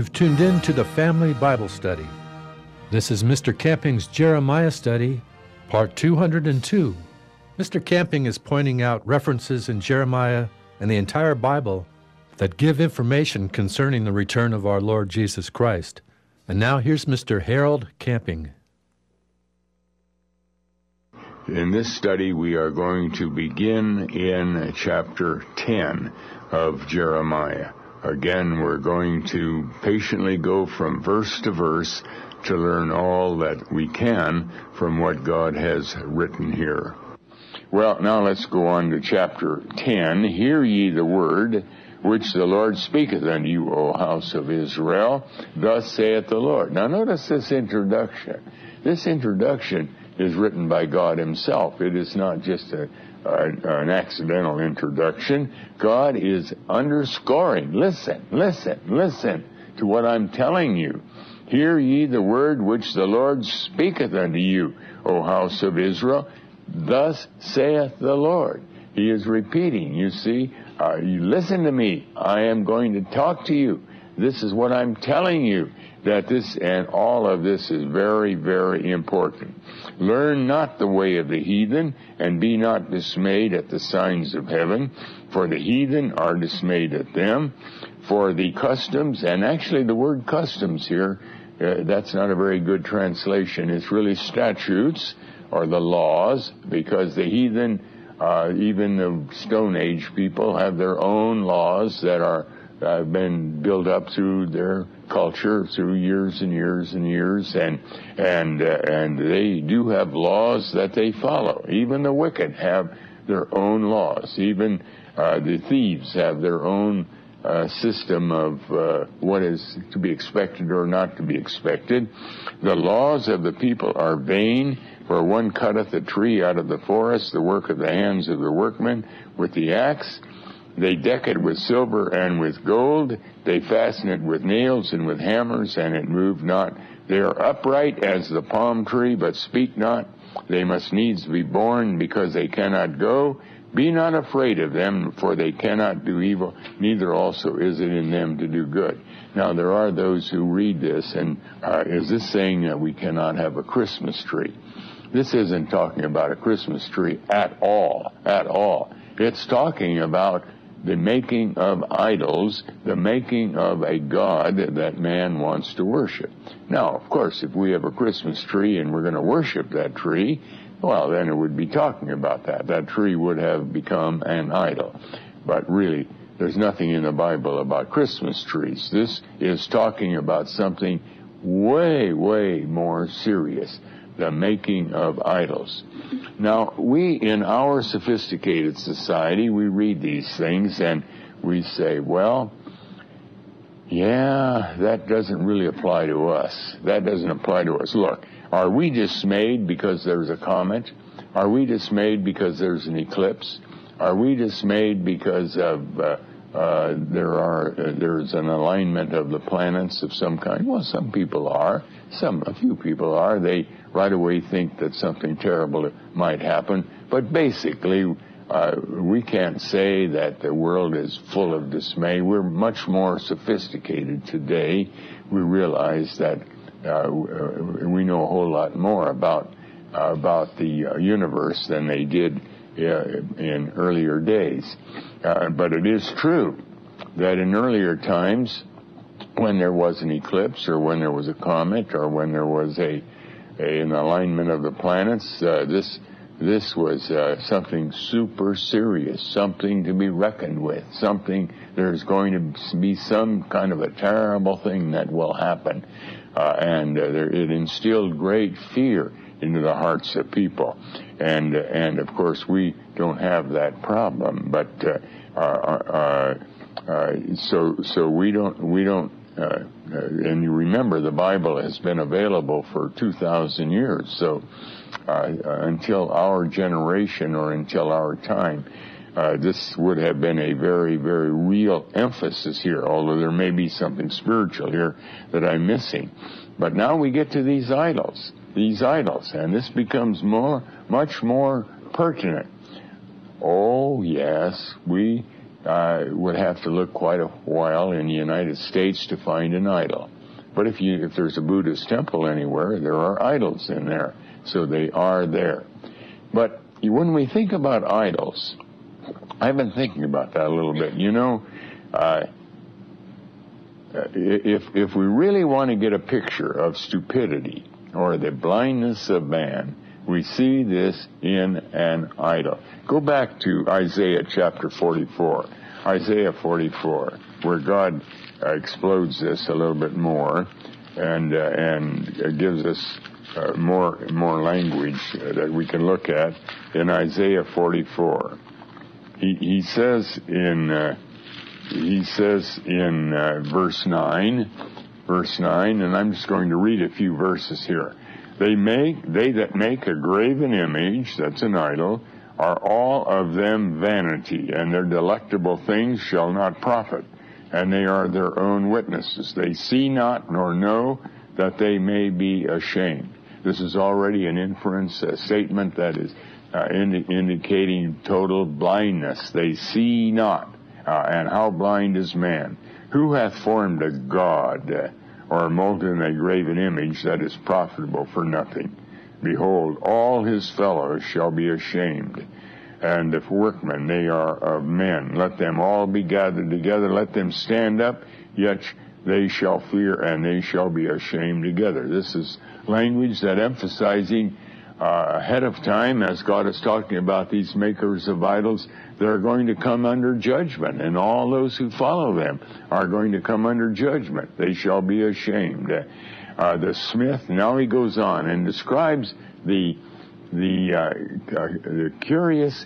You've tuned in to the Family Bible Study. This is Mr. Camping's Jeremiah study, part 202. Mr. Camping is pointing out references in Jeremiah and the entire Bible that give information concerning the return of our Lord Jesus Christ. And now here's Mr. Harold Camping. In this study, we are going to begin in chapter 10 of Jeremiah. Again, we're going to patiently go from verse to verse to learn all that we can from what God has written here. Well, now let's go on to chapter 10. Hear ye the word which the Lord speaketh unto you, O house of Israel. Thus saith the Lord. Now notice this introduction. This introduction is written by God himself. It is not just an accidental introduction. God is underscoring. Listen to what I'm telling you. Hear ye the word which the Lord speaketh unto you, O house of Israel. Thus saith the Lord. He is repeating. You see, you listen to me. I am going to talk to you. This is what I'm telling you. That this and all of this is very, very important. Learn not the way of the heathen, and be not dismayed at the signs of heaven, for the heathen are dismayed at them. For the customs, and actually the word customs here, that's not a very good translation. It's really statutes, or the laws, because the heathen, even the Stone Age people, have their own laws that are been built up through their culture through years and years and years, and they do have laws that they follow. Even the wicked have their own laws. Even the thieves have their own system of what is to be expected or not to be expected. The laws of the people are vain, for one cutteth a tree out of the forest, the work of the hands of the workmen with the axe. They deck it with silver and with gold. They fasten it with nails and with hammers, and it move not. They are upright as the palm tree, but speak not. They must needs be born, because they cannot go. Be not afraid of them, for they cannot do evil, neither also is it in them to do good. Now, there are those who read this, and is this saying that we cannot have a Christmas tree? This isn't talking about a Christmas tree at all, at all. It's talking about the making of idols, the making of a god that man wants to worship. Now, of course, if we have a Christmas tree and we're going to worship that tree, well, then it would be talking about that. That tree would have become an idol. But really, there's nothing in the Bible about Christmas trees. This is talking about something way, way more serious. The making of idols. Now, we, in our sophisticated society, we read these things and we say, well, yeah, that doesn't really apply to us. That doesn't apply to us. Look, are we dismayed because there's a comet? Are we dismayed because there's an eclipse? Are we dismayed because of there's an alignment of the planets of some kind? Well, some people are. A few people are. They right away think that something terrible might happen. But basically, we can't say that the world is full of dismay. We're much more sophisticated today. We realize that we know a whole lot more about the universe than they did in earlier days. But it is true that in earlier times, when there was an eclipse or when there was a comet or when there was an alignment of the planets, this was something super serious, something to be reckoned with, there's going to be some kind of a terrible thing that will happen. And it instilled great fear into the hearts of people. And of course, we don't have that problem, but so we don't. And you remember, the Bible has been available for 2,000 years. So until our generation or until our time, this would have been a very, very real emphasis here, although there may be something spiritual here that I'm missing. But now we get to these idols, and this becomes much more pertinent. Oh, yes, we would have to look quite a while in the United States to find an idol. But if there's a Buddhist temple anywhere, there are idols in there. So they are there. But when we think about idols, I've been thinking about that a little bit. You know, if we really want to get a picture of stupidity or the blindness of man, we see this in an idol. Go back to Isaiah chapter 44. Isaiah 44, where God explodes this a little bit more and gives us more language that we can look at in Isaiah 44. He says in verse 9, and I'm just going to read a few verses here. They that make a graven image, that's an idol, are all of them vanity, and their delectable things shall not profit, and they are their own witnesses. They see not nor know that they may be ashamed. This is already an inference, a statement that is indicating total blindness. They see not. And how blind is man? Who hath formed a god, or molten a graven image that is profitable for nothing? Behold, all his fellows shall be ashamed. And if workmen, they are of men. Let them all be gathered together. Let them stand up, yet they shall fear, and they shall be ashamed together. This is language that emphasizing ahead of time, as God is talking about these makers of idols, they're going to come under judgment, and all those who follow them are going to come under judgment. They shall be ashamed. The smith, now he goes on and describes the curious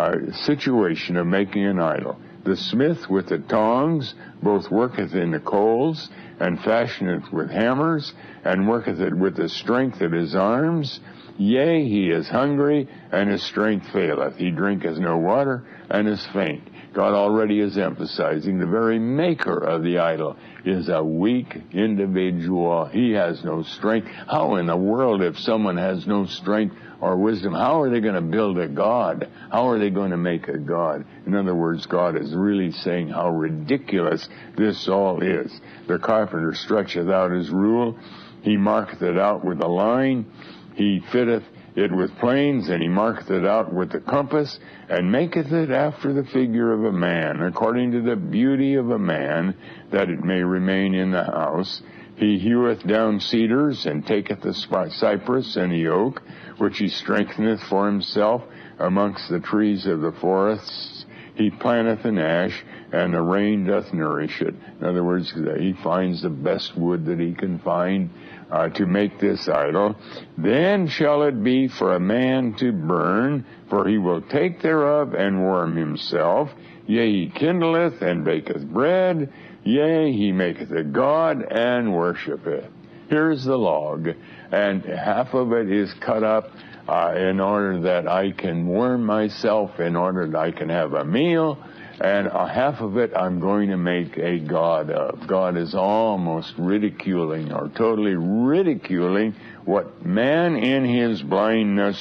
situation of making an idol. The smith with the tongs both worketh in the coals, and fashioneth with hammers, and worketh it with the strength of his arms. Yea, he is hungry, and his strength faileth. He drinketh no water, and is faint. God already is emphasizing the very maker of the idol is a weak individual. He has no strength. How in the world, if someone has no strength or wisdom, how are they going to build a god? How are they going to make a god? In other words, God is really saying how ridiculous this all is. The carpenter stretcheth out his rule. He marketh it out with a line. He fitteth it with planes, and he marketh it out with the compass, and maketh it after the figure of a man, according to the beauty of a man, that it may remain in the house. He heweth down cedars, and taketh the cypress and the oak, which he strengtheneth for himself amongst the trees of the forests. He planteth an ash, and the rain doth nourish it. In other words, he finds the best wood that he can find to make this idol. Then shall it be for a man to burn, for he will take thereof and warm himself. Yea, he kindleth and baketh bread. Yea, he maketh a god and worshipeth. Here's the log, and half of it is cut up in order that I can warm myself, in order that I can have a meal, and half of it I'm going to make a god of. God is almost ridiculing, or totally ridiculing, what man in his blindness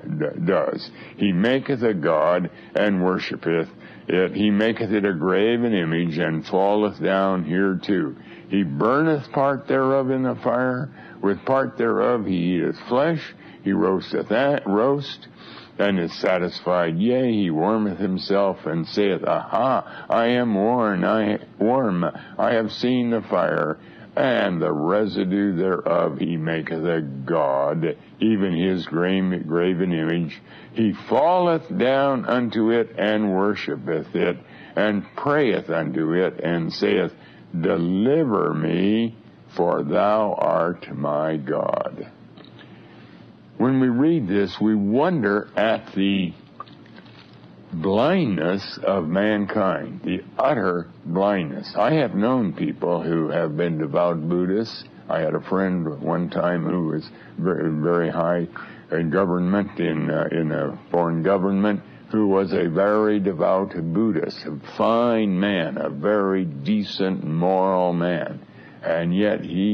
does. He maketh a god and worshipeth it. He maketh it a graven image, and falleth down hereto. He burneth part thereof in the fire. With part thereof he eateth flesh. He roasteth roast, and is satisfied. Yea, he warmeth himself, and saith, Aha, I am warm, I have seen the fire, and the residue thereof he maketh a god, even his graven image. He falleth down unto it, and worshipeth it, and prayeth unto it, and saith, Deliver me, for thou art my God. When we read this, we wonder at the blindness of mankind, the utter blindness. I have known people who have been devout Buddhists. I had a friend one time who was very, very high in government, in a foreign government, who was a very devout Buddhist, a fine man, a very decent, moral man. And yet he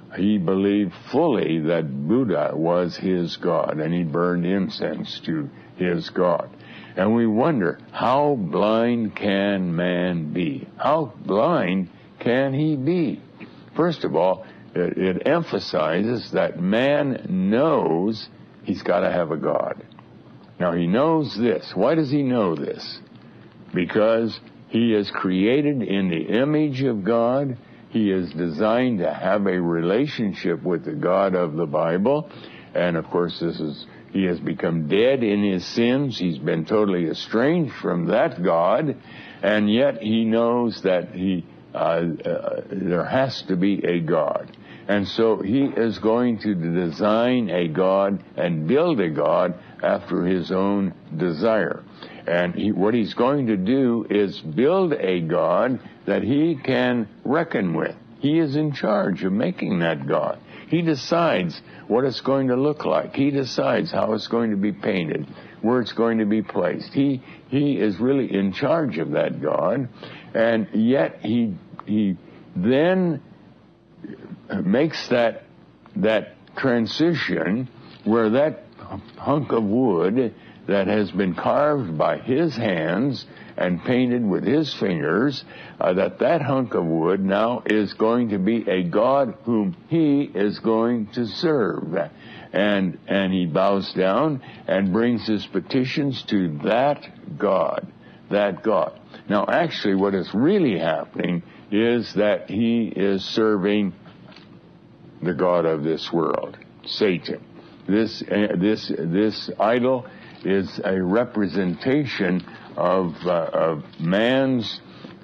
he believed fully that Buddha was his God, and he burned incense to his God. And we wonder, how blind can man be? How blind can he be? First of all, it emphasizes that man knows he's got to have a God. Now, he knows this. Why does he know this? Because he is created in the image of God. He is designed to have a relationship with the God of the Bible. And, of course, he has become dead in his sins. He's been totally estranged from that God. And yet he knows that there has to be a God. And so he is going to design a God and build a God after his own desire. And what he's going to do is build a God that he can reckon with. He is in charge of making that God. He decides what it's going to look like. He decides how it's going to be painted, where it's going to be placed. He is really in charge of that God. And yet he then makes that transition where that hunk of wood that has been carved by his hands and painted with his fingers, that hunk of wood now is going to be a God whom he is going to serve. And he bows down and brings his petitions to that God. Now, actually, what is really happening is that he is serving the god of this world, Satan. This idol is a representation of man's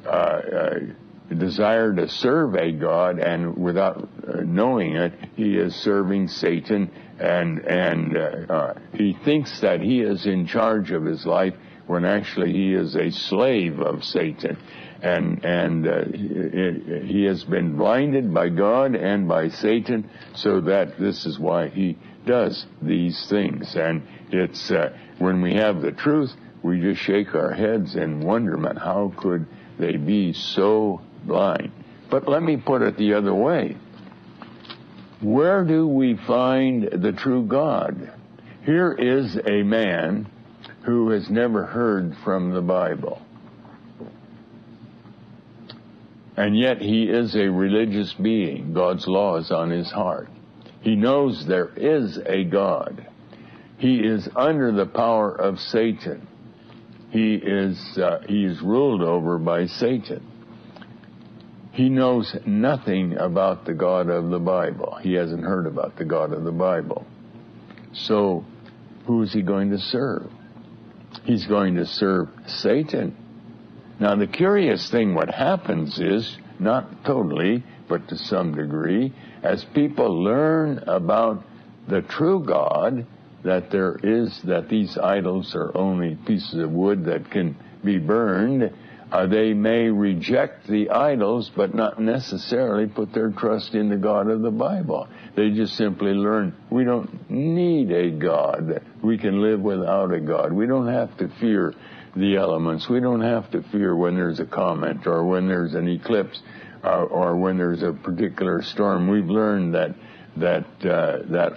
desire to serve a god, and without knowing it, he is serving Satan, and he thinks that he is in charge of his life when actually he is a slave of Satan. And he has been blinded by God and by Satan, so that this is why he does these things. And it's when we have the truth, we just shake our heads in wonderment. How could they be so blind? But let me put it the other way. Where do we find the true God? Here is a man who has never heard from the Bible. And yet he is a religious being. God's law is on his heart. He knows there is a God. He is under the power of Satan. He is ruled over by Satan. He knows nothing about the God of the Bible. He hasn't heard about the God of the Bible. So who is he going to serve? He's going to serve Satan. Now, the curious thing, what happens is, not totally, but to some degree, as people learn about the true God, that these idols are only pieces of wood that can be burned, they may reject the idols, but not necessarily put their trust in the God of the Bible. They just simply learn, we don't need a God. We can live without a God. We don't have to fear the elements. We don't have to fear when there's a comet or when there's an eclipse or when there's a particular storm. We've learned that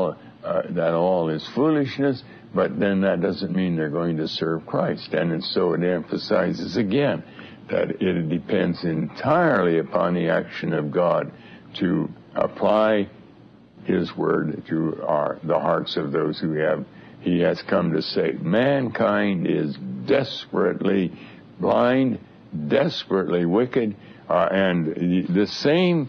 all is foolishness, but then that doesn't mean they're going to serve Christ. And so it emphasizes again that it depends entirely upon the action of God to apply his word to the hearts of those who he has come to save. Mankind is desperately blind, desperately wicked, and the same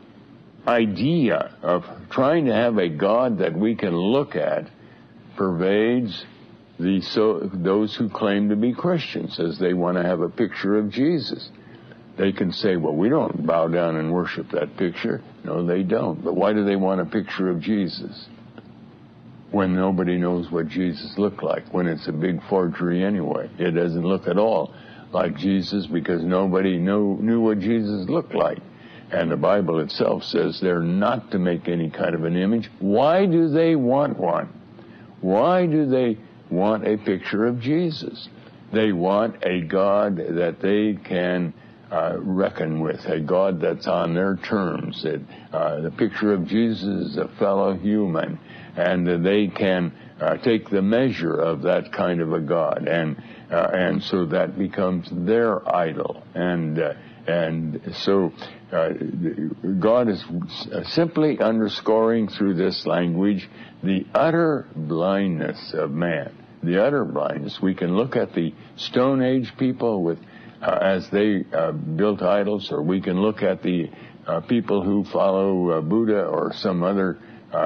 idea of trying to have a God that we can look at pervades those who claim to be Christians, as they want to have a picture of Jesus. They can say, well, we don't bow down and worship that picture. No, they don't. But why do they want a picture of Jesus when nobody knows what Jesus looked like, when it's a big forgery anyway? It doesn't look at all like Jesus because nobody knew what Jesus looked like. And the Bible itself says they're not to make any kind of an image. Why do they want one? Why do they want a picture of Jesus? They want a God that they can reckon with, a God that's on their terms. The picture of Jesus is a fellow human, and they can take the measure of that kind of a God, and so that becomes their idol, and so God is simply underscoring through this language the utter blindness of man. The utter blindness. We can look at the Stone Age people with as they built idols, or we can look at the people who follow Buddha or some other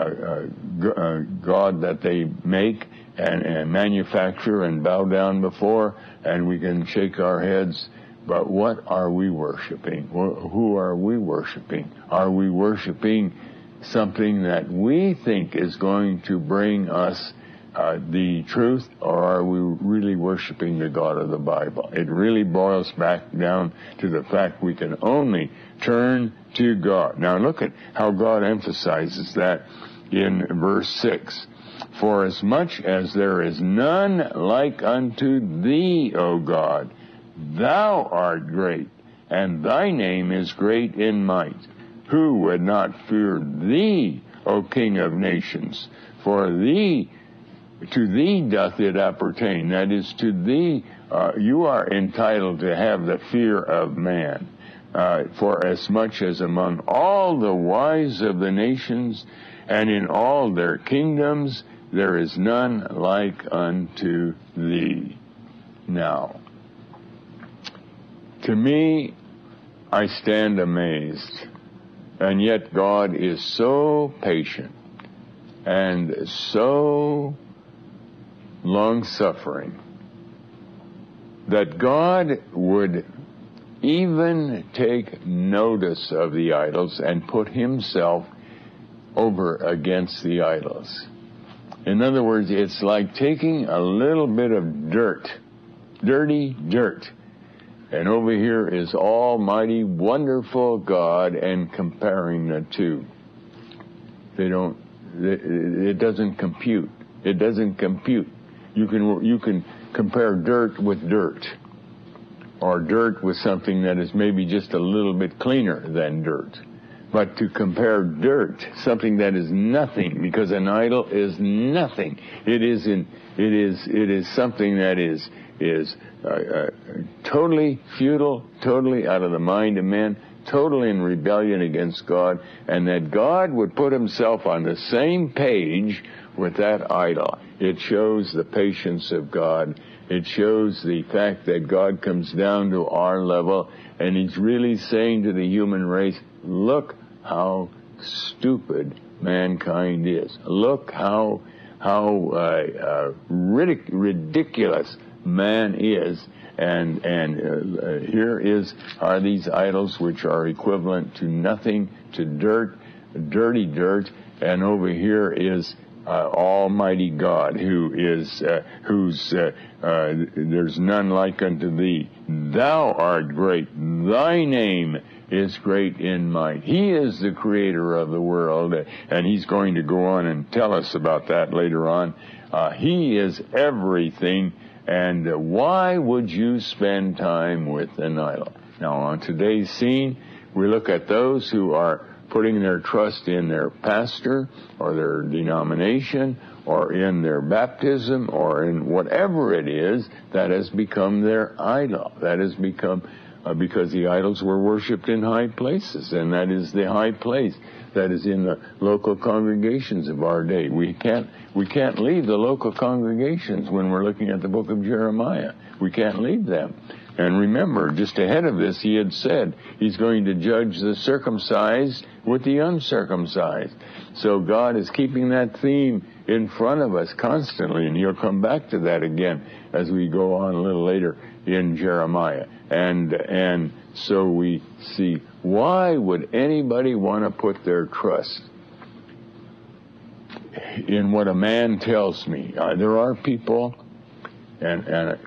god that they make and manufacture and bow down before, and we can shake our heads. But what are we worshiping? Who are we worshiping? Are we worshiping something that we think is going to bring us the truth, or are we really worshiping the God of the Bible? It really boils back down to the fact we can only turn to God. Now look at how God emphasizes that in verse 6. For as much as there is none like unto thee, O God, thou art great, and thy name is great in might. Who would not fear thee, O King of nations? For to thee doth it appertain. That is, to thee you are entitled to have the fear of man. For as much as among all the wise of the nations and in all their kingdoms there is none like unto thee. Now, to me, I stand amazed. And yet God is so patient and so long-suffering that God would even take notice of the idols and put himself over against the idols. In other words, it's like taking a little bit of dirt, dirty dirt, and over here is almighty, wonderful God, and comparing the two. It doesn't compute. It doesn't compute. You can compare dirt with dirt, or dirt with something that is maybe just a little bit cleaner than dirt. But to compare dirt, something that is nothing, because an idol is nothing. It is something that is totally futile, totally out of the mind of man, totally in rebellion against God, and that God would put himself on the same page with that idol. It shows the patience of God. It shows the fact that God comes down to our level, and he's really saying to the human race, look how stupid mankind is. Look how ridiculous man is, and here are these idols which are equivalent to nothing, to dirt, dirty dirt, and over here is Almighty God, whose there's none like unto thee. Thou art great. Thy name is great in might. He is the creator of the world, and he's going to go on and tell us about that later on. He is everything, and why would you spend time with an idol? Now, on today's scene, we look at those who are putting their trust in their pastor or their denomination or in their baptism or in whatever it is that has become their idol. That has become because the idols were worshipped in high places, and that is the high place that is in the local congregations of our day. We can't leave the local congregations when we're looking at the book of Jeremiah. We can't leave them. And remember, just ahead of this, he had said he's going to judge the circumcised with the uncircumcised. So God is keeping that theme in front of us constantly, and he'll come back to that again as we go on a little later in Jeremiah. And so we see, why would anybody want to put their trust in what a man tells me? There are people, and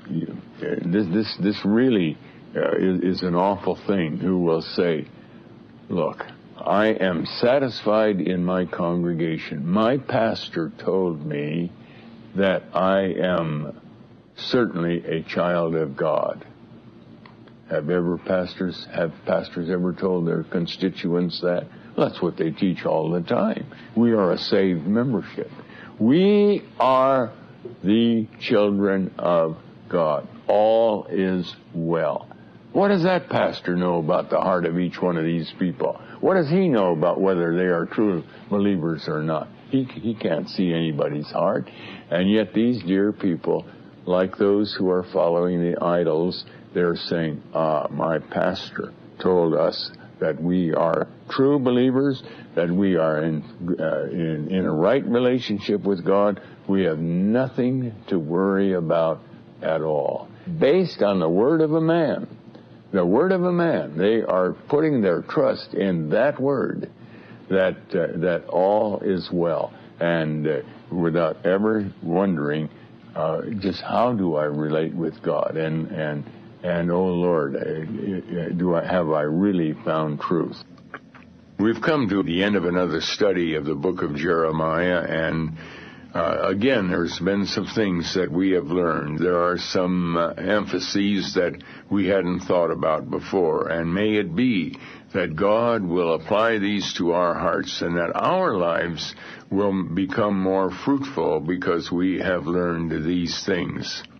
this really is an awful thing, who will say, look, I am satisfied in my congregation. My pastor told me that I am certainly a child of God. Have pastors ever told their constituents that? That's what they teach all the time. We are a saved membership. We are the children of God. All is well. What does that pastor know about the heart of each one of these people? What does he know about whether they are true believers or not? He can't see anybody's heart. And yet these dear people, like those who are following the idols, they're saying, my pastor told us that we are true believers, that we are in a right relationship with God. We have nothing to worry about at all. Based on the word of a man. The word of a man. They are putting their trust in that word, that all is well. And without ever wondering just how do I relate with God? And oh Lord, have I really found truth? We've come to the end of another study of the book of Jeremiah, and again, there's been some things that we have learned. There are some emphases that we hadn't thought about before, and may it be that God will apply these to our hearts and that our lives will become more fruitful because we have learned these things.